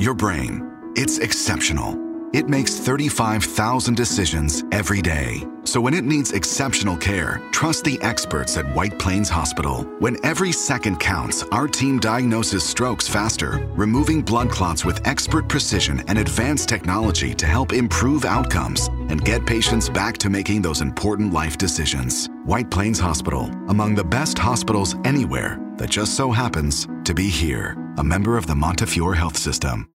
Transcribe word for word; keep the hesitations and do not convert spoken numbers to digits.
Your brain, it's exceptional. It makes thirty-five thousand decisions every day. So when it needs exceptional care, trust the experts at White Plains Hospital. When every second counts, our team diagnoses strokes faster, removing blood clots with expert precision and advanced technology to help improve outcomes and get patients back to making those important life decisions. White Plains Hospital, among the best hospitals anywhere that just so happens to be here. A member of the Montefiore Health System.